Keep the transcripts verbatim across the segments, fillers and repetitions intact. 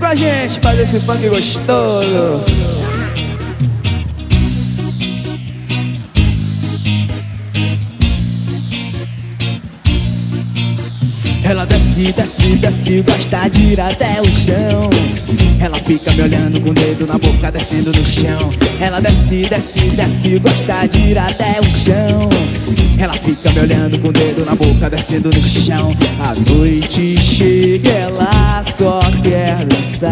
pra gente fazer esse funk gostoso. Ela desce, desce, desce, gosta de ir até o chão. Ela fica me olhando com o dedo na boca, descendo no chão. Ela desce, desce, desce, gosta de ir até o chão. Ela fica me olhando com o dedo na boca, descendo no chão. A noite chega, ela só quer dançar.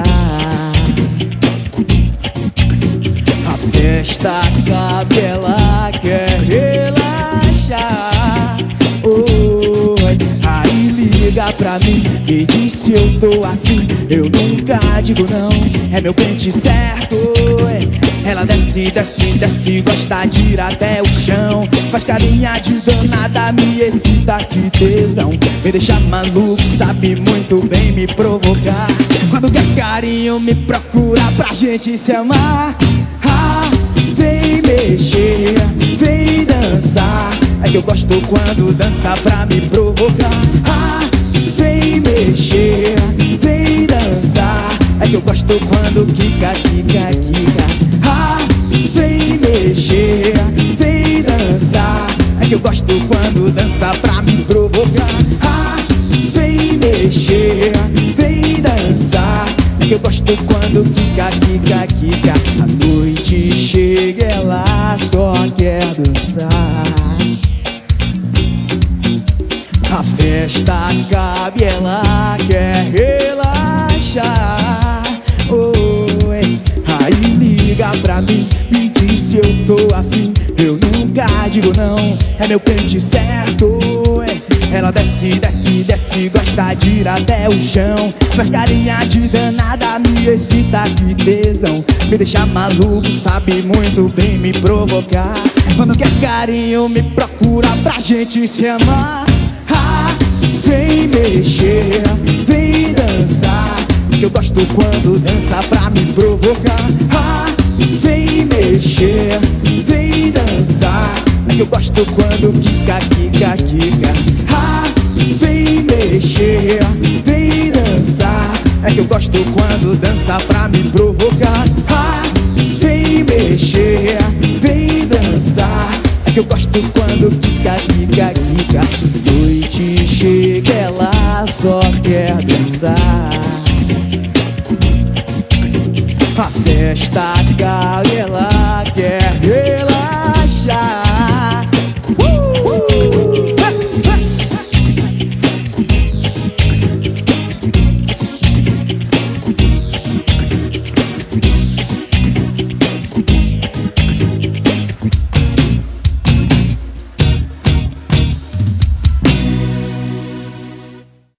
A festa acaba, ela quer relaxar. Oh, aí liga pra mim e diz se eu tô afim. Eu nunca digo não, é meu pente certo. Ela desce, desce, desce, gosta de ir até o chão. Faz carinha de danada, me excita, que tesão. Me deixa maluco, sabe muito bem me provocar. Quando quer carinho me procura pra gente se amar. Ah, vem mexer, vem dançar. É que eu gosto quando dança pra me provocar. Ah, vem mexer, vem dançar. É que eu gosto quando quica, quica, quica. Ah, vem mexer, vem dançar. É que eu gosto quando dança pra me provocar. Ah, vem mexer, vem dançar. É que eu gosto quando quica, quica, quica. A noite chega, ela só quer dançar. A festa acaba e ela quer relaxar. Oh, aí liga pra mim, me diz se eu tô afim. Eu nunca digo não, é meu pente certo. Ela desce, desce, desce, gosta de ir até o chão. Faz carinha de danada, me excita, que tesão. Me deixa maluco, sabe muito bem me provocar. Quando quer carinho me procura pra gente se amar. Vem mexer, vem dançar. Que eu gosto quando dança pra me provocar. Ah, vem mexer, vem dançar. Que eu gosto quando quica, quica, quica. Ah, vem mexer, vem dançar. É que eu gosto quando dança pra me provocar. Ah, vem mexer, vem dançar. É que eu gosto quando quica, quica, quica. Noite chega, ela só quer dançar. A festa acaba e ela quer